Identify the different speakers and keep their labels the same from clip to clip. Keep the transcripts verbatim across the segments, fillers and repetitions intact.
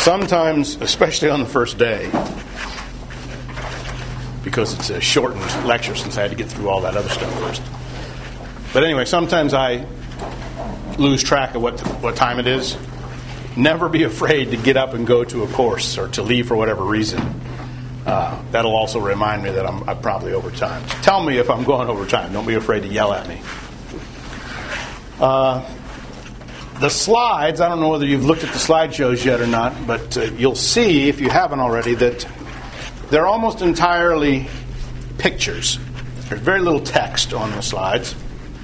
Speaker 1: sometimes, especially on the first day, because it's a shortened lecture since I had to get through all that other stuff first. But anyway, sometimes I lose track of what what time it is. Never be afraid to get up and go to a course or to leave for whatever reason. Uh, that'll also remind me that I'm, I'm probably over time. Tell me if I'm going over time. Don't be afraid to yell at me. Uh, the slides, I don't know whether you've looked at the slideshows yet or not, but uh, you'll see, if you haven't already, that they're almost entirely pictures. There's very little text on the slides.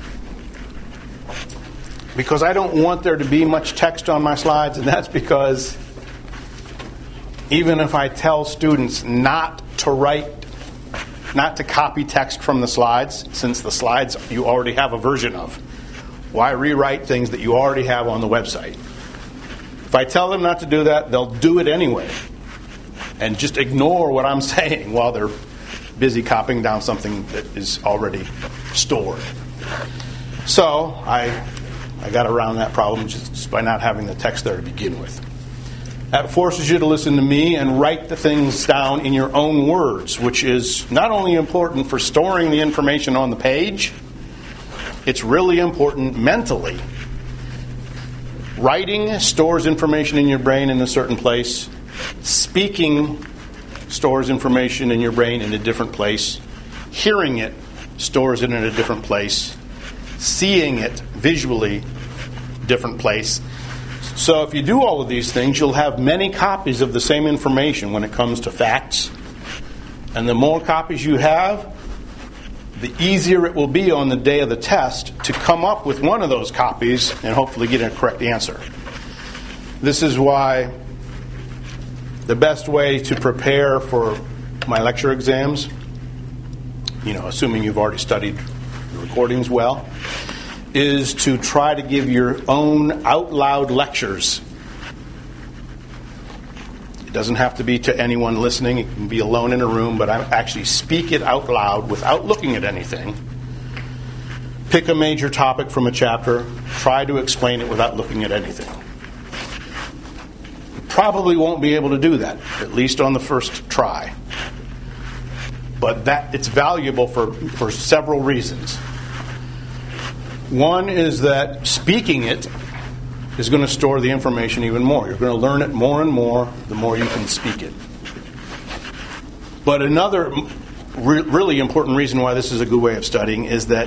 Speaker 1: Because I don't want there to be much text on my slides, and that's because even if I tell students not to write, not to copy text from the slides, since the slides you already have a version of, why rewrite things that you already have on the website? If I tell them not to do that, they'll do it anyway. And just ignore what I'm saying while they're busy copying down something that is already stored. So I I got around that problem just, just by not having the text there to begin with. That forces you to listen to me and write the things down in your own words, which is not only important for storing the information on the page, it's really important mentally. Writing stores information in your brain in a certain place. Speaking stores information in your brain in a different place. Hearing it stores it in a different place. Seeing it visually, different place. So if you do all of these things, you'll have many copies of the same information when it comes to facts. And the more copies you have, the easier it will be on the day of the test to come up with one of those copies and hopefully get a correct answer. This is why the best way to prepare for my lecture exams, you know, assuming you've already studied the recordings well, is to try to give your own out loud lectures. It doesn't have to be to anyone listening. It can be alone in a room, but I actually speak it out loud without looking at anything. Pick a major topic from a chapter. Try to explain it without looking at anything. You probably won't be able to do that, at least on the first try. But that it's valuable for, for several reasons. One is that speaking it is going to store the information even more. You're going to learn it more and more the more you can speak it. But another re- really important reason why this is a good way of studying is that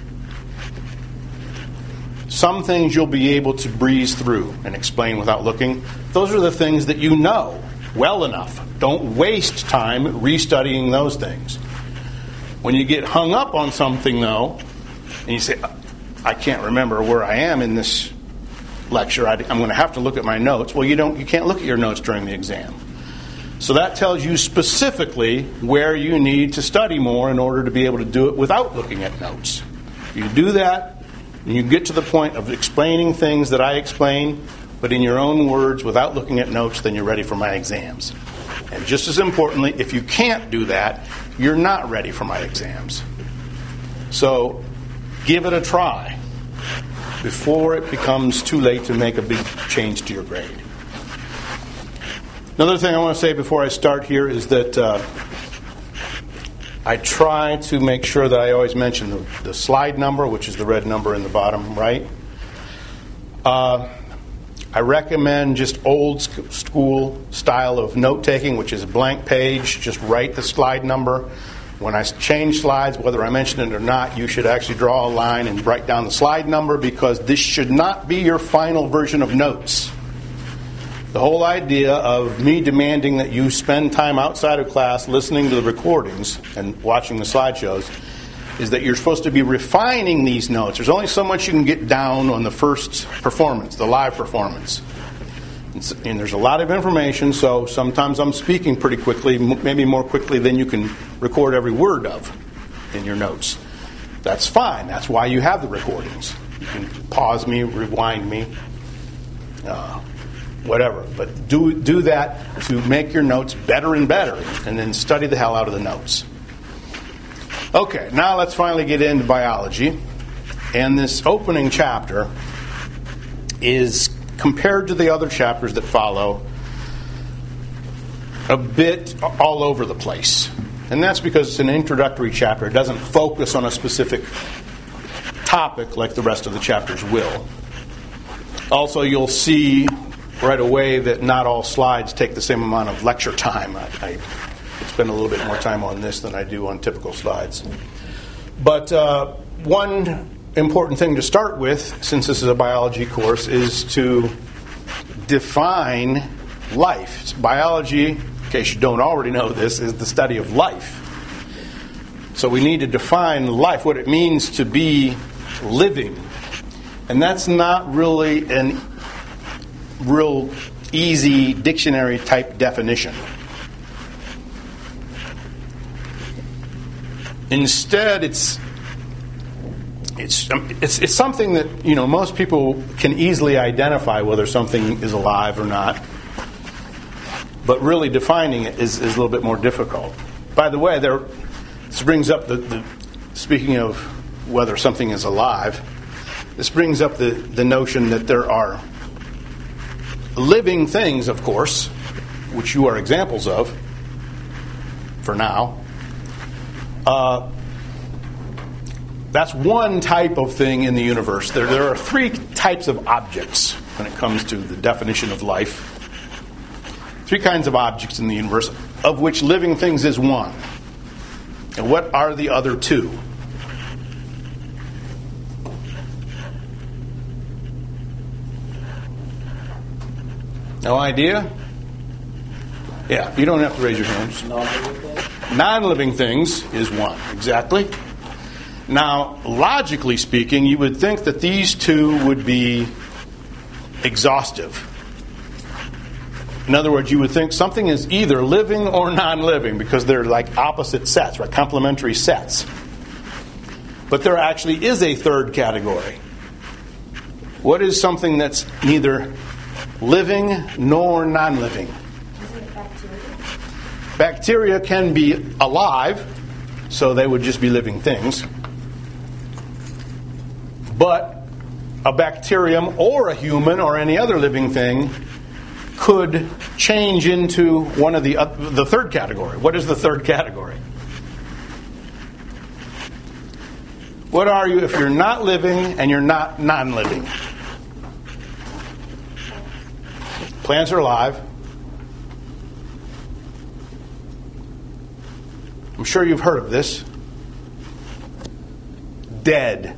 Speaker 1: some things you'll be able to breeze through and explain without looking. Those are the things that you know well enough. Don't waste time restudying those things. When you get hung up on something, though, and you say, I can't remember where I am in this lecture, I, I'm going to have to look at my notes. Well, you don't. You can't look at your notes during the exam. So that tells you specifically where you need to study more in order to be able to do it without looking at notes. You do that, and you get to the point of explaining things that I explain, but in your own words without looking at notes, then you're ready for my exams. And just as importantly, if you can't do that, you're not ready for my exams. So give it a try before it becomes too late to make a big change to your grade. Another thing I want to say before I start here is that uh, I try to make sure that I always mention the, the slide number, which is the red number in the bottom right. Uh, I recommend just old school style of note-taking, which is a blank page. Just write the slide number. When I change slides, whether I mention it or not, you should actually draw a line and write down the slide number, because this should not be your final version of notes. The whole idea of me demanding that you spend time outside of class listening to the recordings and watching the slideshows is that you're supposed to be refining these notes. There's only so much you can get down on the first performance, the live performance. And there's a lot of information, so sometimes I'm speaking pretty quickly, maybe more quickly than you can record every word of in your notes. That's fine. That's why you have the recordings. You can pause me, rewind me, uh, whatever. But do do that to make your notes better and better, and then study the hell out of the notes. Okay, now let's finally get into biology. And this opening chapter is, compared to the other chapters that follow, a bit all over the place. And that's because it's an introductory chapter. It doesn't focus on a specific topic like the rest of the chapters will. Also, you'll see right away that not all slides take the same amount of lecture time. I, I spend a little bit more time on this than I do on typical slides. But uh, one important thing to start with, since this is a biology course, is to define life. It's biology, in case you don't already know this, is the study of life. So we need to define life, what it means to be living. And that's not really an real easy dictionary type definition. Instead, it's it's it's it's something that, you know, most people can easily identify whether something is alive or not. But really defining it is, is a little bit more difficult. By the way, there this brings up the, the speaking of whether something is alive, this brings up the, the notion that there are living things, of course, which you are examples of for now. Uh, that's one type of thing in the universe. There, there are three types of objects when it comes to the definition of life. Three kinds of objects in the universe, of which living things is one. And what are the other two? No idea? Yeah, you don't have to raise your hands. Non-living things is one, exactly. Now, logically speaking, you would think that these two would be exhaustive. In other words, you would think something is either living or non-living because they're like opposite sets, right? Complementary sets. But there actually is a third category. What is something that's neither living nor non-living?
Speaker 2: Is it bacteria?
Speaker 1: Bacteria can be alive, so they would just be living things. But a bacterium or a human or any other living thing could change into one of the uh, the third category. What is the third category? What are you if you're not living and you're not non-living? Plants are alive. I'm sure you've heard of this. Dead.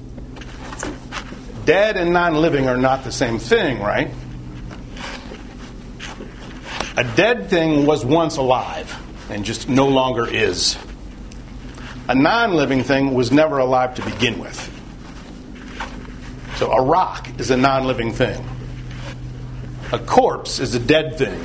Speaker 1: Dead and non-living are not the same thing, right? A dead thing was once alive and just no longer is. A non-living thing was never alive to begin with. So a rock is a non-living thing. A corpse is a dead thing.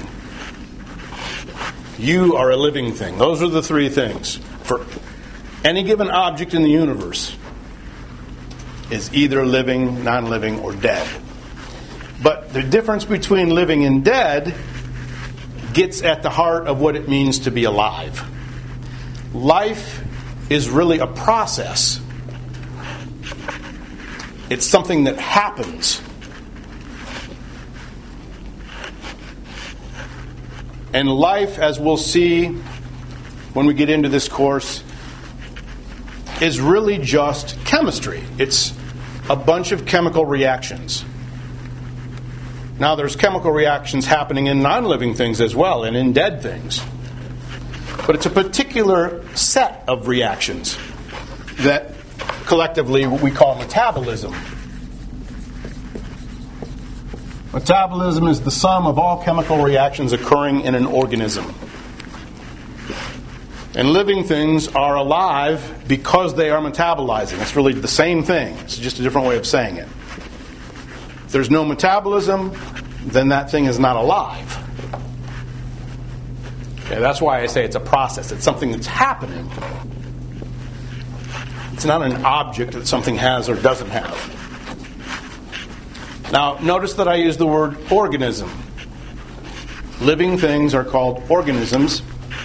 Speaker 1: You are a living thing. Those are the three things. For any given object in the universe is either living, non-living, or dead. But the difference between living and dead gets at the heart of what it means to be alive. Life is really a process. It's something that happens. And life, as we'll see when we get into this course, is really just chemistry. It's a bunch of chemical reactions. Now, there's chemical reactions happening in non-living things as well, and in dead things. But it's a particular set of reactions that collectively we call metabolism. Metabolism is the sum of all chemical reactions occurring in an organism. And living things are alive because they are metabolizing. It's really the same thing. It's just a different way of saying it. If there's no metabolism, then that thing is not alive. Okay, that's why I say it's a process. It's something that's happening. It's not an object that something has or doesn't have. Now, notice that I use the word organism. Living things are called organisms.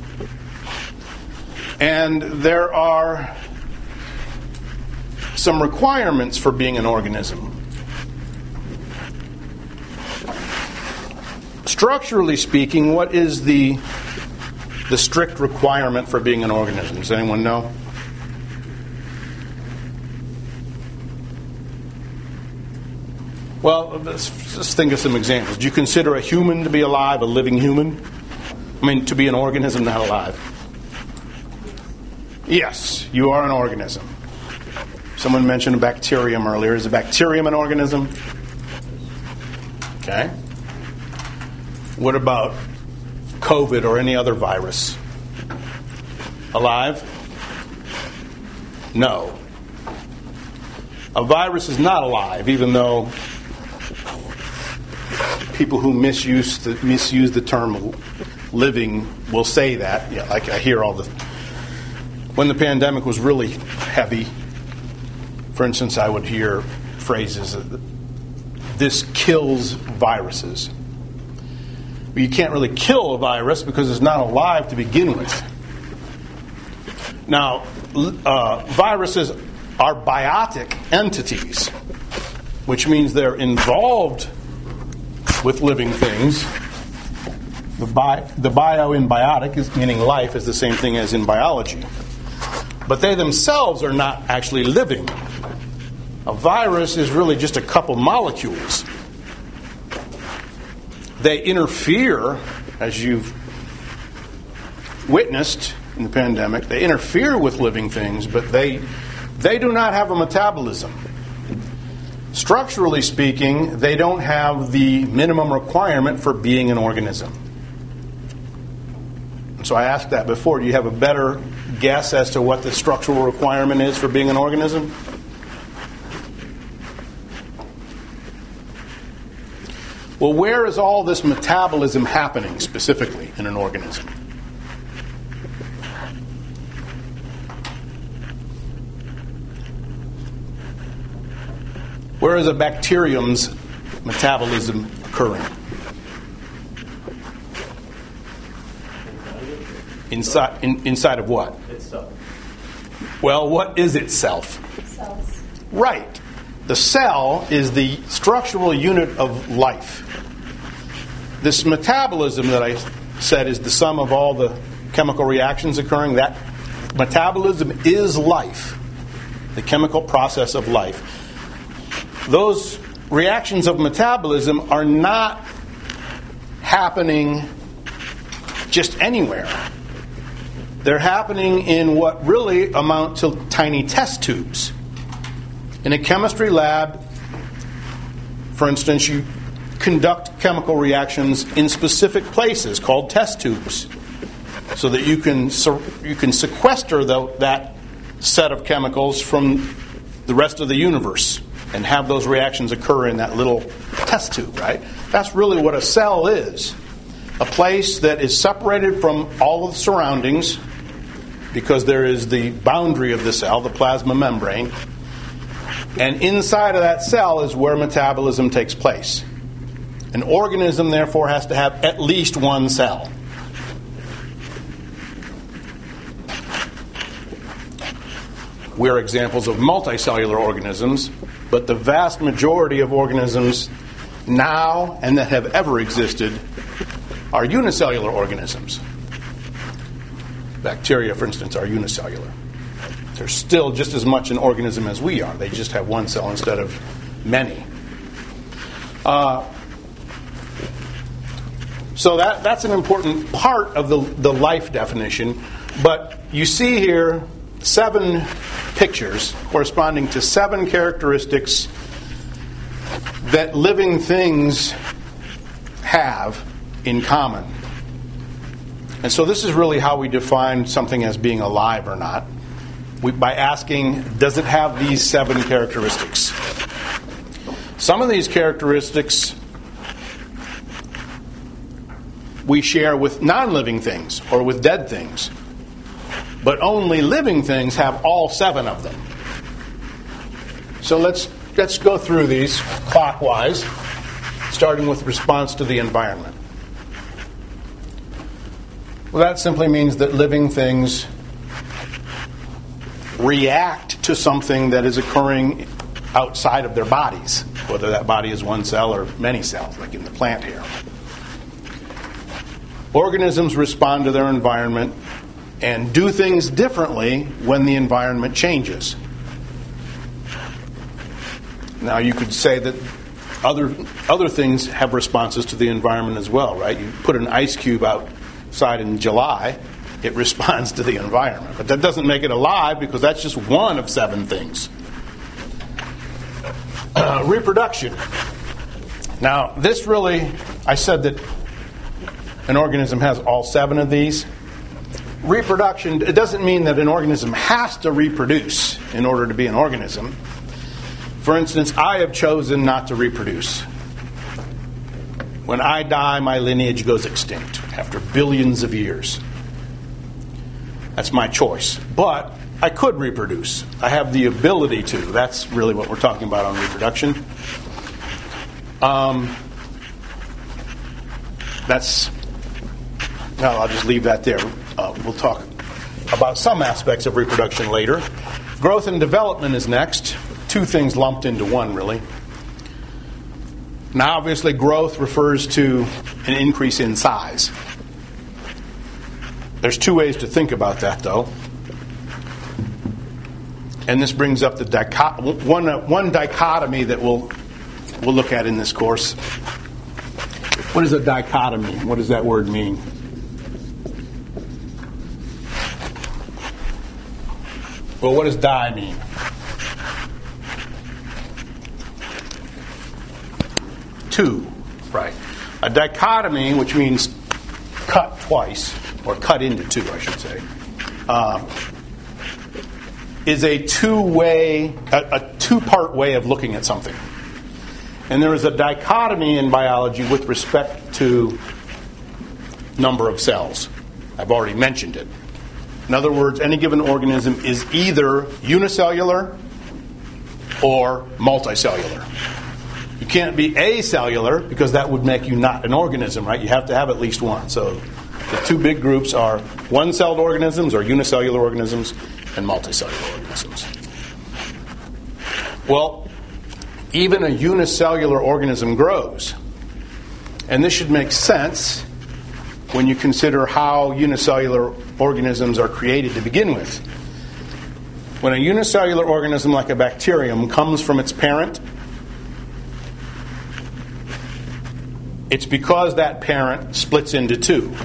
Speaker 1: And there are some requirements for being an organism. Structurally speaking, what is the the strict requirement for being an organism? Does anyone know? Well, let's just think of some examples. Do you consider a human to be alive, a living human? I mean, to be an organism, not alive. Yes, you are an organism. Someone mentioned a bacterium earlier. Is a bacterium an organism? Okay. What about COVID or any other virus? Alive? No. A virus is not alive, even though people who misuse the, misuse the term living will say that. Yeah, like I hear all the... When the pandemic was really heavy, for instance, I would hear phrases, this kills viruses. But you can't really kill a virus because it's not alive to begin with. Now, uh, viruses are biotic entities, which means they're involved with living things. The, bi- the bio in biotic, is, meaning life, is the same thing as in biology. But they themselves are not actually living. A virus is really just a couple molecules. They interfere, as you've witnessed in the pandemic, they interfere with living things, but they they do not have a metabolism. Structurally speaking, they don't have the minimum requirement for being an organism. So I asked that before. Do you have a better guess as to what the structural requirement is for being an organism? Well, where is all this metabolism happening specifically in an organism? Where is a bacterium's metabolism occurring? Inside, in, inside of what?
Speaker 2: Itself.
Speaker 1: Well, what is itself?
Speaker 3: Cells.
Speaker 1: Right. The cell is the structural unit of life. This metabolism that I said is the sum of all the chemical reactions occurring. That metabolism is life, the chemical process of life. Those reactions of metabolism are not happening just anywhere. They're happening in what really amount to tiny test tubes. In a chemistry lab, for instance, you conduct chemical reactions in specific places called test tubes, so that you can you can sequester the, that set of chemicals from the rest of the universe and have those reactions occur in that little test tube, right? That's really what a cell is. A place that is separated from all of the surroundings because there is the boundary of the cell, the plasma membrane. And inside of that cell is where metabolism takes place. An organism, therefore, has to have at least one cell. We're examples of multicellular organisms, but the vast majority of organisms now and that have ever existed are unicellular organisms. Bacteria, for instance, are unicellular. They're still just as much an organism as we are. They just have one cell instead of many. Uh, so that, that's an important part of the, the life definition. But you see here seven pictures corresponding to seven characteristics that living things have in common. And so this is really how we define something as being alive or not. We, by asking, does it have these seven characteristics? Some of these characteristics we share with non-living things or with dead things. But only living things have all seven of them. So let's let's go through these clockwise, starting with response to the environment. Well, that simply means that living things react to something that is occurring outside of their bodies, whether that body is one cell or many cells, like in the plant here. organisms respond to their environment and do things differently when the environment changes. Now, you could say that other other things have responses to the environment as well, right? You put an ice cube outside in July, it responds to the environment. But that doesn't make it alive, because that's just one of seven things. Uh, reproduction. Now, this really, I said that an organism has all seven of these. Reproduction, it doesn't mean that an organism has to reproduce in order to be an organism. For instance, I have chosen not to reproduce. When I die, my lineage goes extinct after billions of years. That's my choice. But I could reproduce. I have the ability to. That's really what we're talking about on reproduction. Um, that's... No, I'll just leave that there. Uh, we'll talk about some aspects of reproduction later. Growth and development is next. Two things lumped into one, really. Now, obviously, growth refers to an increase in size. There's two ways to think about that, though. And this brings up the dichot- one, uh, one dichotomy that we'll, we'll look at in this course. What is a dichotomy? What does that word mean? Well, what does di mean? Two, right. A dichotomy, which means cut twice, or cut into two, I should say, uh, is a two-way, a, a two-part way of looking at something. And there is a dichotomy in biology with respect to number of cells. I've already mentioned it. In other words, any given organism is either unicellular or multicellular. You can't be acellular, because that would make you not an organism, right? You have to have at least one. So the two big groups are one-celled organisms, or unicellular organisms, and multicellular organisms. Well, even a unicellular organism grows. And this should make sense when you consider how unicellular organisms are created to begin with. When a unicellular organism like a bacterium comes from its parent, it's because that parent splits into two.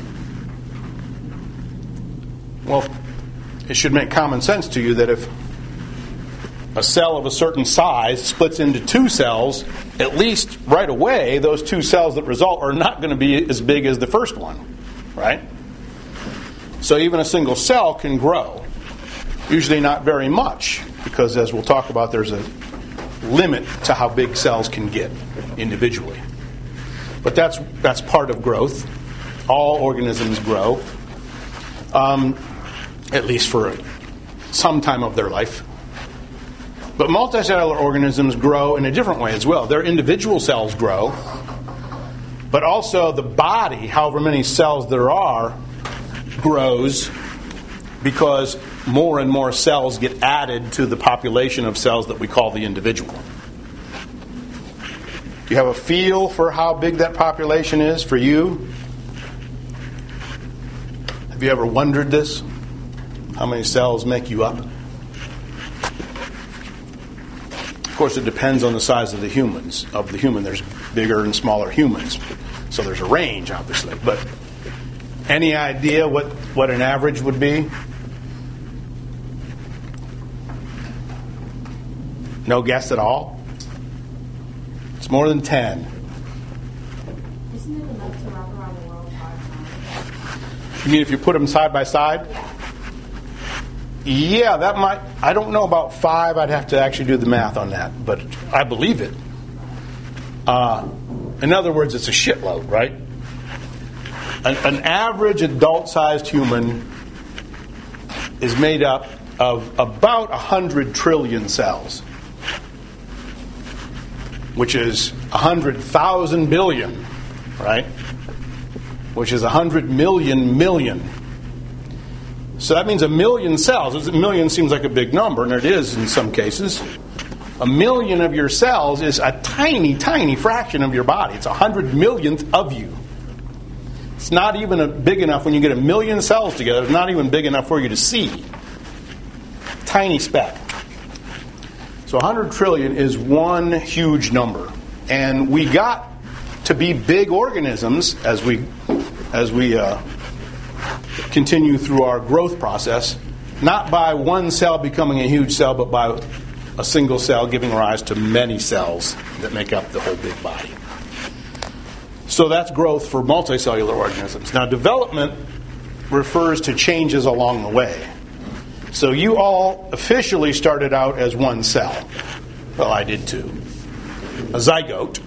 Speaker 1: Well, it should make common sense to you that if a cell of a certain size splits into two cells, at least right away, those two cells that result are not going to be as big as the first one, right? So even a single cell can grow. Usually not very much, because as we'll talk about, there's a limit to how big cells can get individually. But that's that's part of growth. All organisms grow, um, at least for some time of their life. But multicellular organisms grow in a different way as well. Their individual cells grow, but also the body, however many cells there are, grows because more and more cells get added to the population of cells that we call the individual. Do you have a feel for how big that population is for you? Have you ever wondered this? How many cells make you up? Of course, it depends on the size of the humans. Of the human, there's bigger and smaller humans. So there's a range, obviously. But any idea what, what an average would be? No guess at all? It's more than ten.
Speaker 2: Isn't it enough to wrap around the world five times?
Speaker 1: You mean if you put them side by side?
Speaker 2: Yeah.
Speaker 1: Yeah, that might... I don't know about five. I'd have to actually do the math on that. But I believe it. Uh, in other words, it's a shitload, right? An, an average adult-sized human is made up of about one hundred trillion cells, which is one hundred thousand billion, right? Which is one hundred million million. So that means a million cells. A million seems like a big number, and it is in some cases. A million of your cells is a tiny, tiny fraction of your body. It's a hundred millionth of you. It's not even a big enough when you get a million cells together. It's not even big enough for you to see. Tiny speck. So one hundred trillion is one huge number. And we got to be big organisms as we as we uh, continue through our growth process, not by one cell becoming a huge cell, but by a single cell giving rise to many cells that make up the whole big body. So that's growth for multicellular organisms. Now, development refers to changes along the way. So you all officially started out as one cell. Well, I did too. A zygote.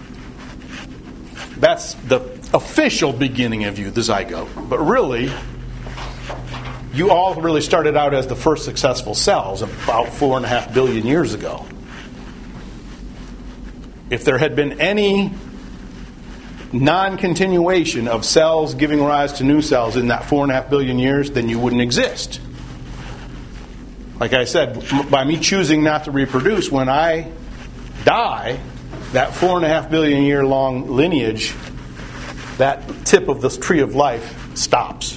Speaker 1: That's the official beginning of you, the zygote. But really, you all really started out as the first successful cells about four and a half billion years ago. If there had been any non-continuation of cells giving rise to new cells in that four and a half billion years, then you wouldn't exist. Like I said, by me choosing not to reproduce, when I die, that four and a half billion year long lineage, that tip of this tree of life stops.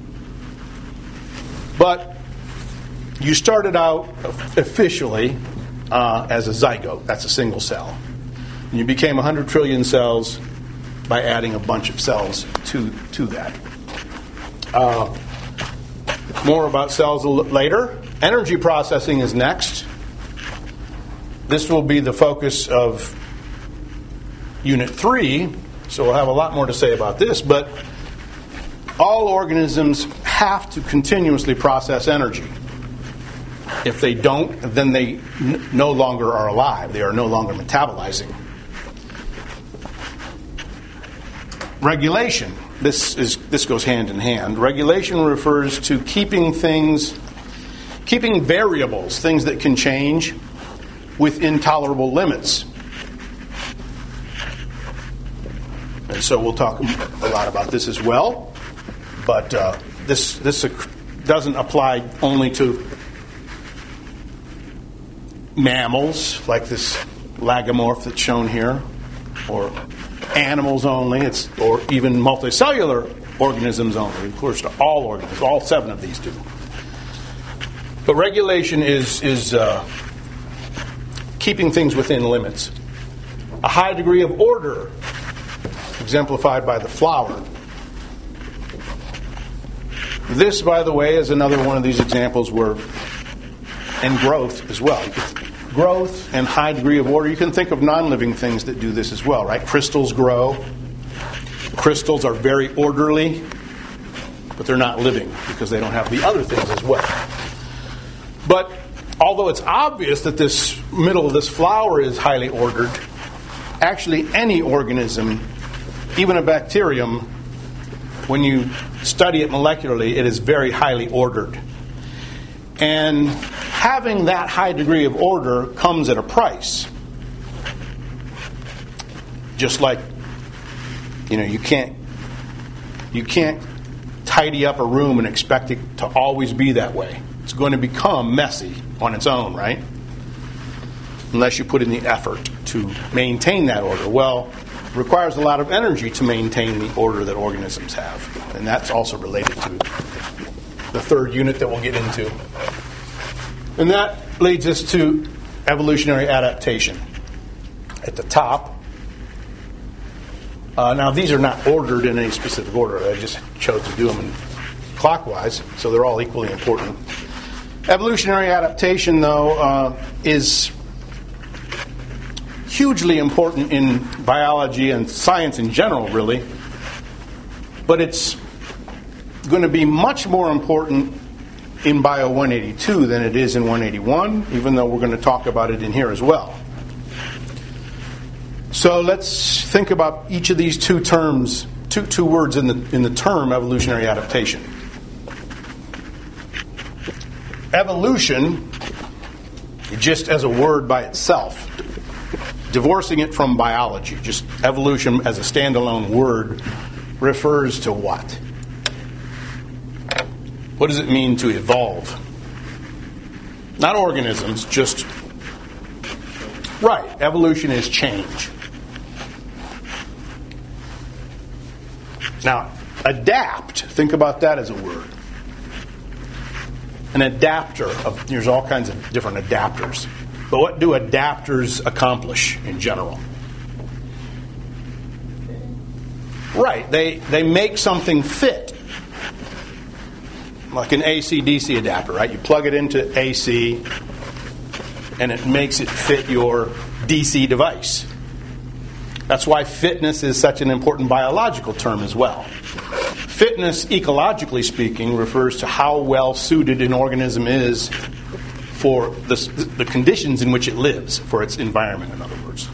Speaker 1: But you started out officially uh, as a zygote. That's a single cell. And you became one hundred trillion cells by adding a bunch of cells to, to that. Uh, more about cells a little later. Energy processing is next. This will be the focus of Unit three, so we'll have a lot more to say about this, but all organisms have to continuously process energy. If they don't, then they n- no longer are alive. They are no longer metabolizing. Regulation. This is this goes hand in hand. Regulation refers to keeping things, keeping variables, things that can change, within tolerable limits. And so we'll talk a lot about this as well. But uh, this this doesn't apply only to mammals, like this lagomorph that's shown here, or animals only, it's or even multicellular organisms only. Of course, to all organisms, all seven of these do. But regulation is is uh, keeping things within limits. A high degree of order, exemplified by the flower. This, by the way, is another one of these examples where, and growth as well. Growth and high degree of order. You can think of non-living things that do this as well, right? Crystals grow. Crystals are very orderly, but they're not living because they don't have the other things as well. But although it's obvious that this middle of this flower is highly ordered, actually any organism, even a bacterium, when you study it molecularly, it is very highly ordered. And having that high degree of order comes at a price. Just like, you know, you can't you can't tidy up a room and expect it to always be that way. It's going to become messy on its own, right? Unless you put in the effort to maintain that order. Well, it requires a lot of energy to maintain the order that organisms have. And that's also related to the third unit that we'll get into. And that leads us to evolutionary adaptation. At the top, uh, now these are not ordered in any specific order. I just chose to do them in clockwise, so they're all equally important. Evolutionary adaptation, though, uh, is hugely important in biology and science in general, really. But it's going to be much more important in Bio one eighty-two than it is in one eighty-one, even though we're going to talk about it in here as well. So let's think about each of these two terms, two two words in the in the term evolutionary adaptation. Evolution, just as a word by itself, divorcing it from biology, just evolution as a standalone word, refers to what? What does it mean to evolve? Not organisms, just... Right, evolution is change. Now, adapt. Think about that as a word. An adapter. Of, there's all kinds of different adapters. But what do adapters accomplish in general? Right. They, they make something fit. Like an A C D C adapter, right? You plug it into A C and it makes it fit your D C device. That's why fitness is such an important biological term as well. Fitness, ecologically speaking, refers to how well suited an organism is for the, the conditions in which it lives, for its environment, in other words.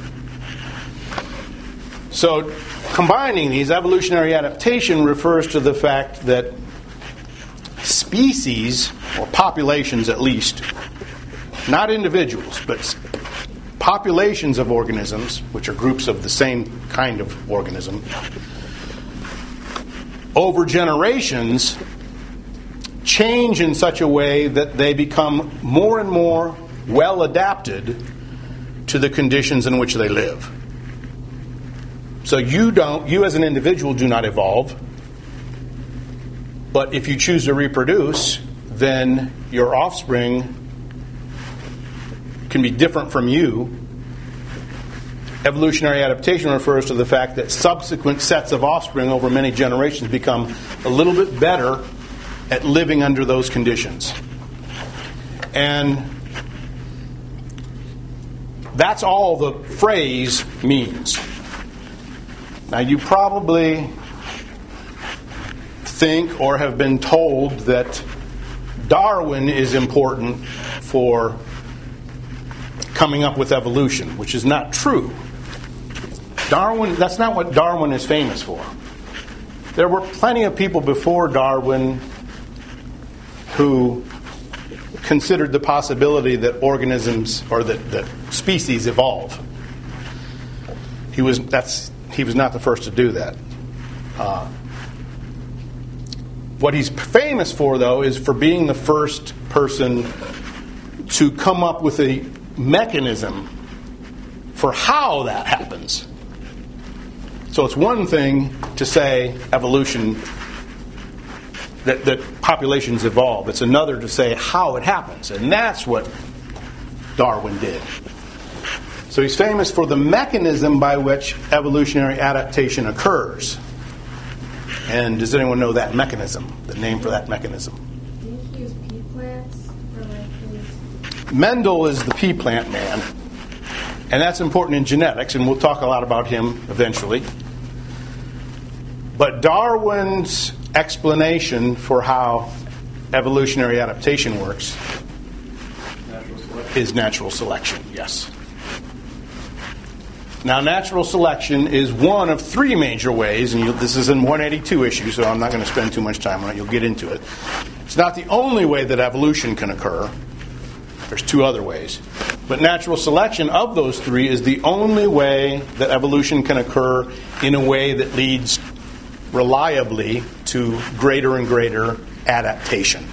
Speaker 1: So, combining these, evolutionary adaptation refers to the fact that species, or populations at least, not individuals, but populations of organisms, which are groups of the same kind of organism, over generations change in such a way that they become more and more well adapted to the conditions in which they live. So you don't, you as an individual do not evolve, but if you choose to reproduce, then your offspring can be different from you. Evolutionary adaptation refers to the fact that subsequent sets of offspring over many generations become a little bit better at living under those conditions. And that's all the phrase means. Now, you probably think or have been told that Darwin is important for coming up with evolution, which is not true. Darwin, that's not what Darwin is famous for. There were plenty of people before Darwin who considered the possibility that organisms or that, that species evolve. He was that's he was not the first to do that. Uh, what he's famous for, though, is for being the first person to come up with a mechanism for how that happens. So it's one thing to say evolution, that, that populations evolve. It's another to say how it happens. And that's what Darwin did. So he's famous for the mechanism by which evolutionary adaptation occurs. And does anyone know that mechanism? The name for that mechanism?
Speaker 2: Didn't he use pea plants for like his...
Speaker 1: Mendel is the pea plant man. And that's important in genetics, and we'll talk a lot about him eventually. But Darwin's explanation for how evolutionary adaptation works
Speaker 3: Natural selection.
Speaker 1: is natural selection, yes. Now, natural selection is one of three major ways, and you, this is in one eighty-two issue, so I'm not going to spend too much time on it. You'll get into it. It's not the only way that evolution can occur. There's two other ways. But natural selection of those three is the only way that evolution can occur in a way that leads reliably to greater and greater adaptation.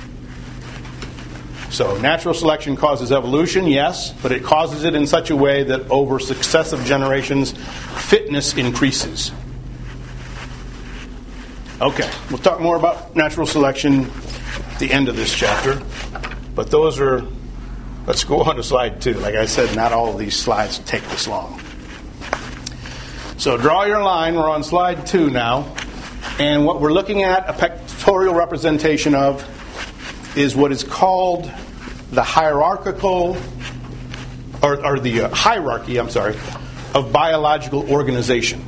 Speaker 1: So natural selection causes evolution, yes, but it causes it in such a way that over successive generations, fitness increases. Okay, we'll talk more about natural selection at the end of this chapter. But those are, let's go on to slide two. Like I said, not all of these slides take this long. So draw your line. We're on slide two now. And what we're looking at, a pictorial representation of, is what is called the hierarchical, or, or the uh, hierarchy, I'm sorry, of biological organization.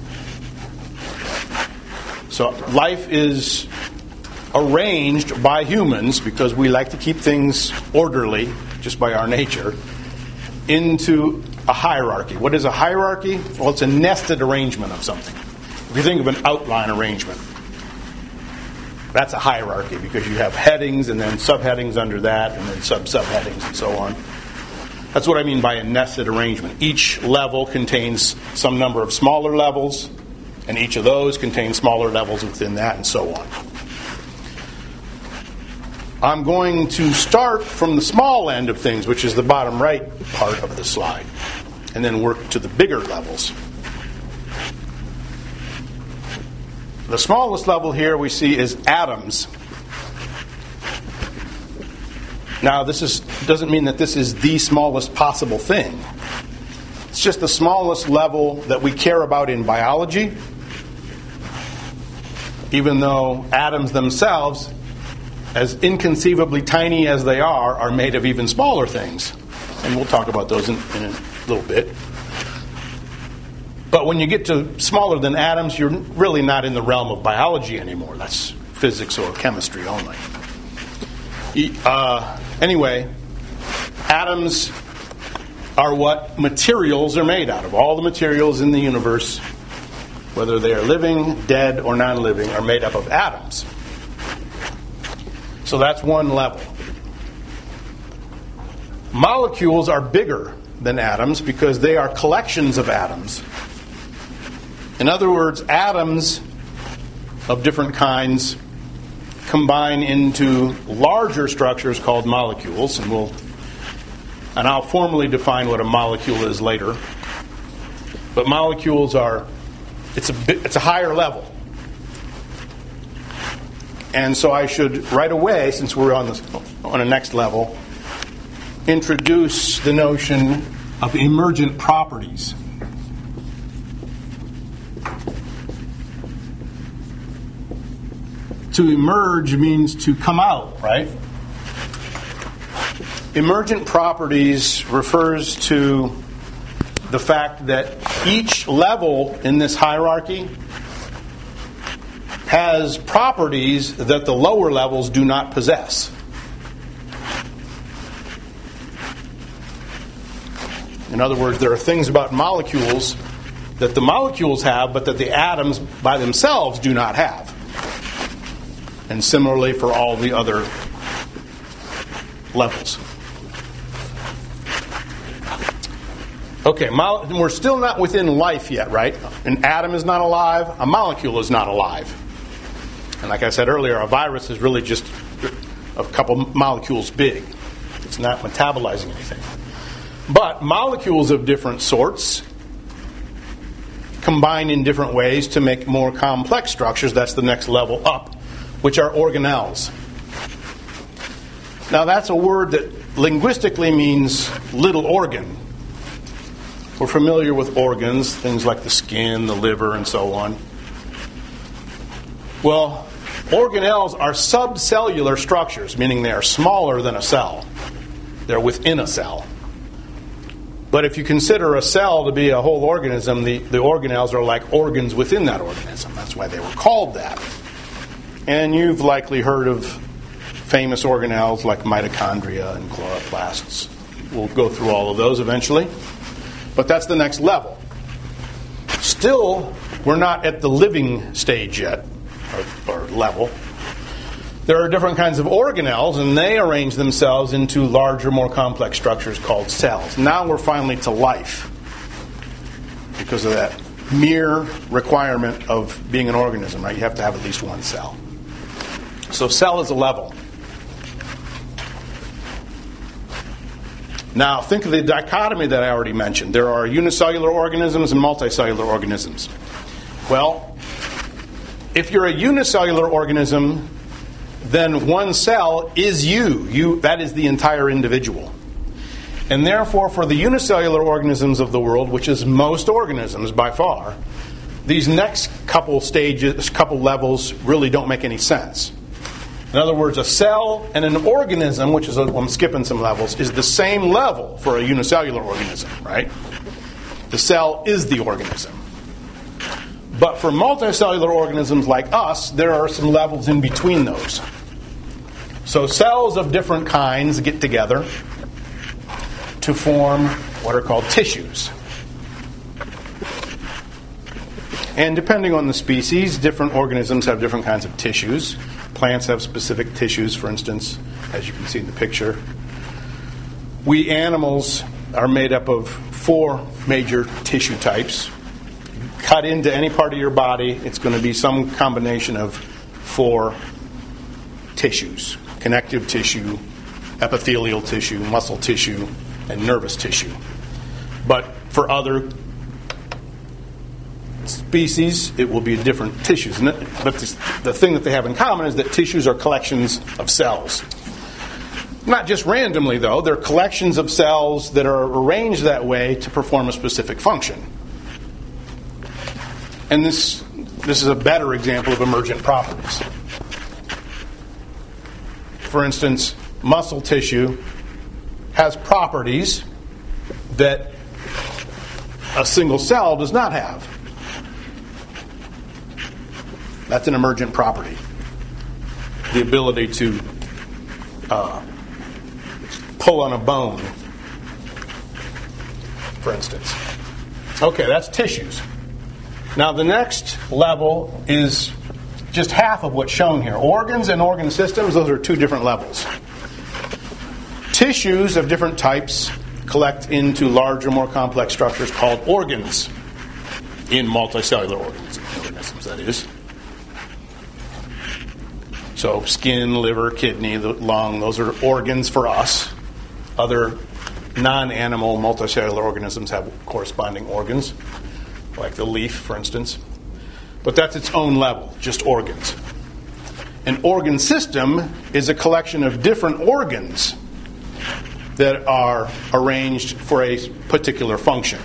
Speaker 1: So life is arranged by humans, because we like to keep things orderly, just by our nature, into a hierarchy. What is a hierarchy? Well, it's a nested arrangement of something. If you think of an outline arrangement, that's a hierarchy, because you have headings and then subheadings under that and then sub-subheadings and so on. That's what I mean by a nested arrangement. Each level contains some number of smaller levels, and each of those contains smaller levels within that, and so on. I'm going to start from the small end of things, which is the bottom right part of the slide, and then work to the bigger levels. The smallest level here we see is atoms. Now, this is, doesn't mean that this is the smallest possible thing. It's just the smallest level that we care about in biology, even though atoms themselves, as inconceivably tiny as they are, are made of even smaller things. And we'll talk about those in, in a little bit. But when you get to smaller than atoms, you're really not in the realm of biology anymore. That's physics or chemistry only. Uh, anyway, atoms are what materials are made out of. All the materials in the universe, whether they are living, dead, or non-living, are made up of atoms. So that's one level. Molecules are bigger than atoms because they are collections of atoms. In other words, atoms of different kinds combine into larger structures called molecules, and we'll and I'll formally define what a molecule is later. But molecules are it's a bit, it's a higher level. And so I should right away, since we're on this on a next level, introduce the notion of emergent properties. To emerge means to come out, right? Emergent properties refers to the fact that each level in this hierarchy has properties that the lower levels do not possess. In other words, there are things about molecules that the molecules have, but that the atoms by themselves do not have. And similarly for all the other levels. Okay, mo- we're still not within life yet, right? An atom is not alive, a molecule is not alive. And like I said earlier, a virus is really just a couple molecules big. It's not metabolizing anything. But molecules of different sorts combine in different ways to make more complex structures. That's the next level up, which are organelles. Now that's a word that linguistically means little organ. We're familiar with organs, things like the skin, the liver, and so on. Well, organelles are subcellular structures, meaning they are smaller than a cell. They're within a cell. But if you consider a cell to be a whole organism, the, the organelles are like organs within that organism. That's why they were called that. And you've likely heard of famous organelles like mitochondria and chloroplasts. We'll go through all of those eventually. But that's the next level. Still, we're not at the living stage yet, or, or level. There are different kinds of organelles, and they arrange themselves into larger, more complex structures called cells. Now we're finally to life because of that mere requirement of being an organism, right? You have to have at least one cell. So cell is a level. Now, think of the dichotomy that I already mentioned. There are unicellular organisms and multicellular organisms. Well, if you're a unicellular organism, then one cell is you. You that is the entire individual. And therefore, for the unicellular organisms of the world, which is most organisms by far, these next couple stages, couple levels really don't make any sense. In other words, a cell and an organism, which is, a, I'm skipping some levels, is the same level for a unicellular organism, right? The cell is the organism. But for multicellular organisms like us, there are some levels in between those. So cells of different kinds get together to form what are called tissues. And depending on the species, different organisms have different kinds of tissues. Plants have specific tissues, for instance, as you can see in the picture. We animals are made up of four major tissue types. Cut into any part of your body, it's going to be some combination of four tissues. Connective tissue, epithelial tissue, muscle tissue, and nervous tissue. But for other species, it will be different tissues. But this, the thing that they have in common is that tissues are collections of cells. Not just randomly, though. They're collections of cells that are arranged that way to perform a specific function. And this, this is a better example of emergent properties. For instance, muscle tissue has properties that a single cell does not have. That's an emergent property. The ability to uh, pull on a bone, for instance. Okay, that's tissues. Now the next level is just half of what's shown here. Organs and organ systems, those are two different levels. Tissues of different types collect into larger, more complex structures called organs in multicellular organisms, that is. So skin, liver, kidney, the lung, those are organs for us. Other non-animal multicellular organisms have corresponding organs, like the leaf, for instance. But that's its own level, just organs. An organ system is a collection of different organs that are arranged for a particular function.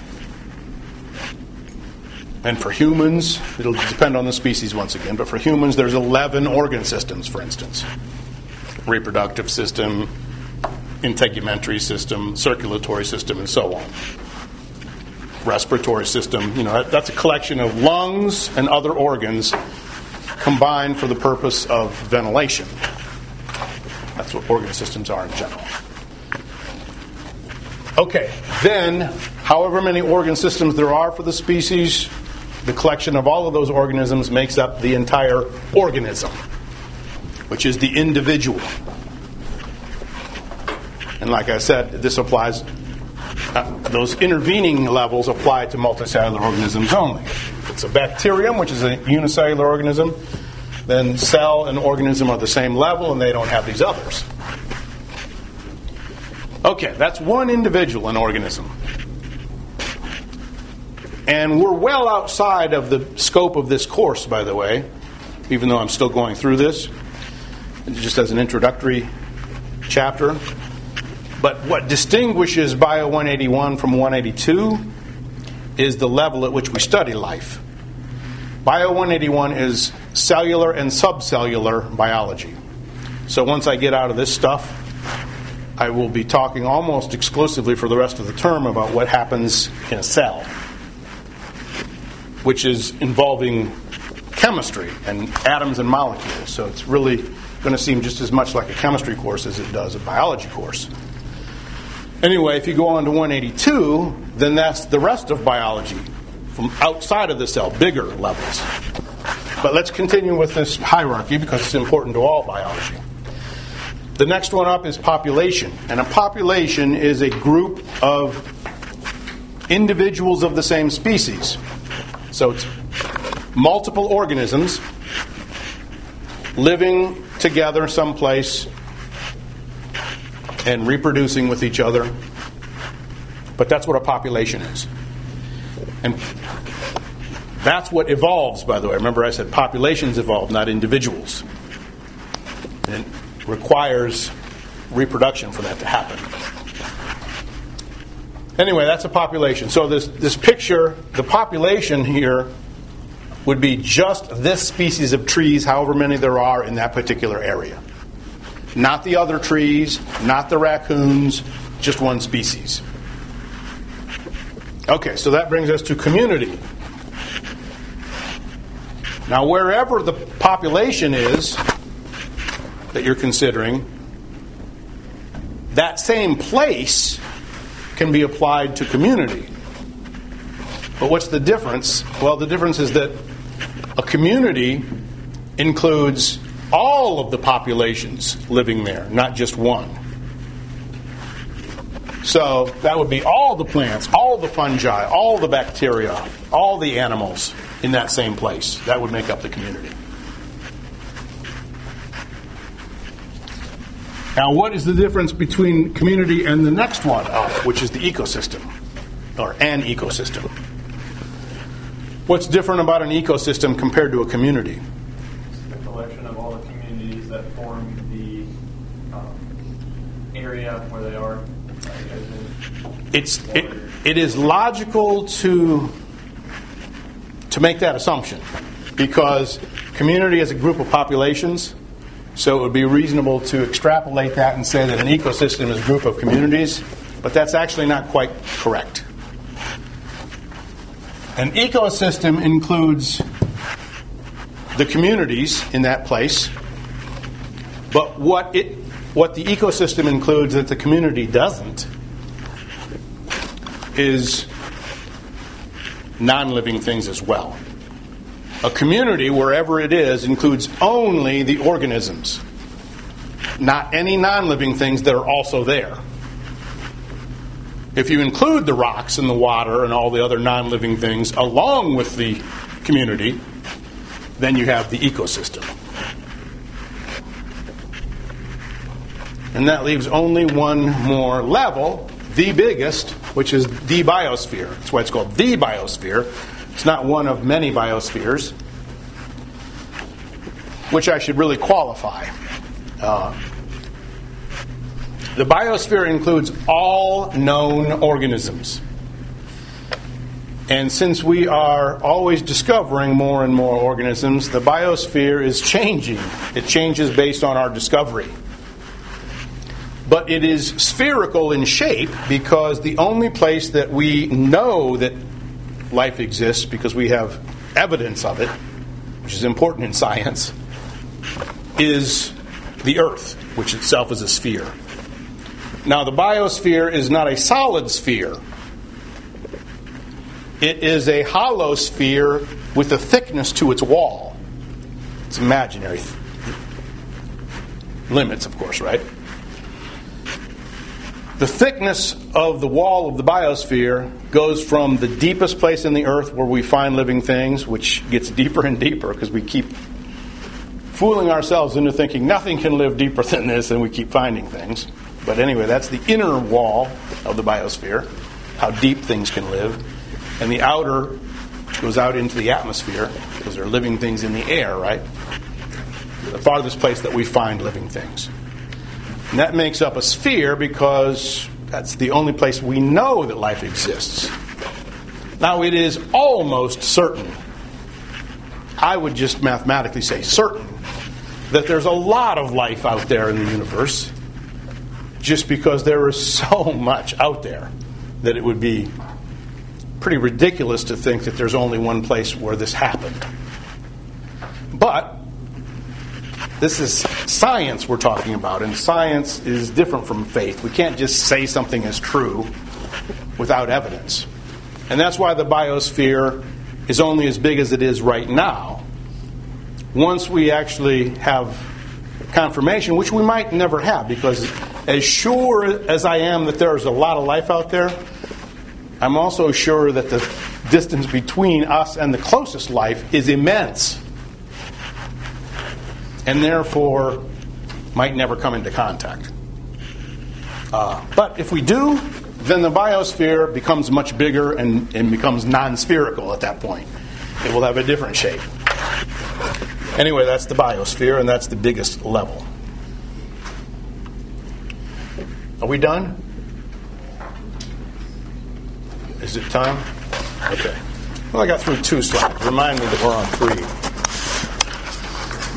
Speaker 1: And for humans, it'll depend on the species once again, but for humans there's eleven organ systems, for instance. Reproductive system, integumentary system, circulatory system, and so on. Respiratory system, you know, that's a collection of lungs and other organs combined for the purpose of ventilation. That's what organ systems are in general. Okay, then, however many organ systems there are for the species, the collection of all of those organisms makes up the entire organism, which is the individual. And like I said, this applies, uh, those intervening levels apply to multicellular organisms only. If it's a bacterium, which is a unicellular organism, then cell and organism are the same level and they don't have these others. Okay, that's one individual, an organism. And we're well outside of the scope of this course, by the way, even though I'm still going through this, just as an introductory chapter. But what distinguishes Bio one eighty-one from one eighty-two is the level at which we study life. Bio one eighty-one is cellular and subcellular biology. So once I get out of this stuff, I will be talking almost exclusively for the rest of the term about what happens in a cell, which is involving chemistry and atoms and molecules. So it's really going to seem just as much like a chemistry course as it does a biology course. Anyway, if you go on to one eighty-two, then that's the rest of biology from outside of the cell, bigger levels. But let's continue with this hierarchy because it's important to all biology. The next one up is population. And a population is a group of individuals of the same species. So it's multiple organisms living together someplace and reproducing with each other. But that's what a population is. And that's what evolves, by the way. Remember I said populations evolve, not individuals. And it requires reproduction for that to happen. Anyway, that's a population. So this, this picture, the population here would be just this species of trees, however many there are in that particular area. Not the other trees, not the raccoons, just one species. Okay, so that brings us to community. Now, wherever the population is that you're considering, that same place can be applied to community. But what's the difference? Well, the difference is that a community includes all of the populations living there, not just one. So that would be all the plants, all the fungi, all the bacteria, all the animals in that same place. That would make up the community. Now, what is the difference between community and the next one up, which is the ecosystem, or an ecosystem? What's different about an ecosystem compared to a community?
Speaker 3: It's the collection of all the communities that form the um, area where they are.
Speaker 1: It's it, it is logical to to make that assumption because community is a group of populations, so it would be reasonable to extrapolate that and say that an ecosystem is a group of communities, but that's actually not quite correct. An ecosystem includes the communities in that place, but what it what the ecosystem includes that the community doesn't is non-living things as well. A community, wherever it is, includes only the organisms, not any non-living things that are also there. If you include the rocks and the water and all the other non-living things along with the community, then you have the ecosystem. And that leaves only one more level, the biggest, which is the biosphere. That's why it's called the biosphere. It's not one of many biospheres, which I should really qualify. Uh, the biosphere includes all known organisms. And since we are always discovering more and more organisms, the biosphere is changing. It changes based on our discovery. But it is spherical in shape because the only place that we know that life exists, because we have evidence of it, which is important in science, is the Earth, which itself is a sphere. Now, the biosphere is not a solid sphere. It is a hollow sphere with a thickness to its wall. It's imaginary. Th- limits, of course, right? The thickness of the wall of the biosphere goes from the deepest place in the earth where we find living things, which gets deeper and deeper because we keep fooling ourselves into thinking nothing can live deeper than this, and we keep finding things. But anyway, that's the inner wall of the biosphere, how deep things can live. And the outer goes out into the atmosphere because there are living things in the air, right? The farthest place that we find living things. And that makes up a sphere because that's the only place we know that life exists. Now, it is almost certain, I would just mathematically say certain, that there's a lot of life out there in the universe just because there is so much out there that it would be pretty ridiculous to think that there's only one place where this happened. But this is science we're talking about, and science is different from faith. We can't just say something is true without evidence. And that's why the biosphere is only as big as it is right now. Once we actually have confirmation, which we might never have, because as sure as I am that there's a lot of life out there, I'm also sure that the distance between us and the closest life is immense. And therefore might never come into contact. Uh, but if we do, then the biosphere becomes much bigger and, and becomes non-spherical at that point. It will have a different shape. Anyway, that's the biosphere, and that's the biggest level. Are we done? Is it time? Okay. Well, I got through two slides. Remind me that we're on three.